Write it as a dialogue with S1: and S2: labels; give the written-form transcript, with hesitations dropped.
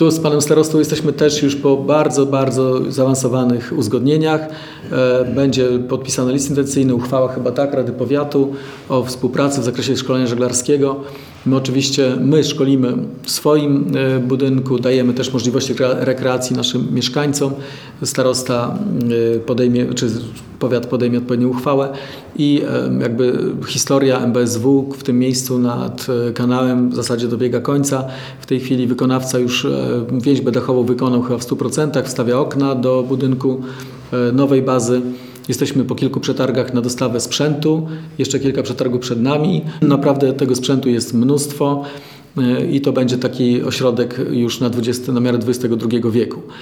S1: Tu z panem starostą jesteśmy też już po bardzo, bardzo zaawansowanych uzgodnieniach. Będzie podpisany list intencyjny, uchwała chyba tak, Rady Powiatu o współpracy w zakresie szkolenia żeglarskiego. My szkolimy w swoim budynku, dajemy też możliwości rekreacji naszym mieszkańcom. Starosta powiat podejmie odpowiednią uchwałę i jakby historia MBSW w tym miejscu nad kanałem w zasadzie dobiega końca. W tej chwili wykonawca już więźbę dachową wykonał chyba w 100%, wstawia okna do budynku nowej bazy. Jesteśmy po kilku przetargach na dostawę sprzętu, jeszcze kilka przetargów przed nami. Naprawdę tego sprzętu jest mnóstwo i to będzie taki ośrodek już na miarę XXI wieku.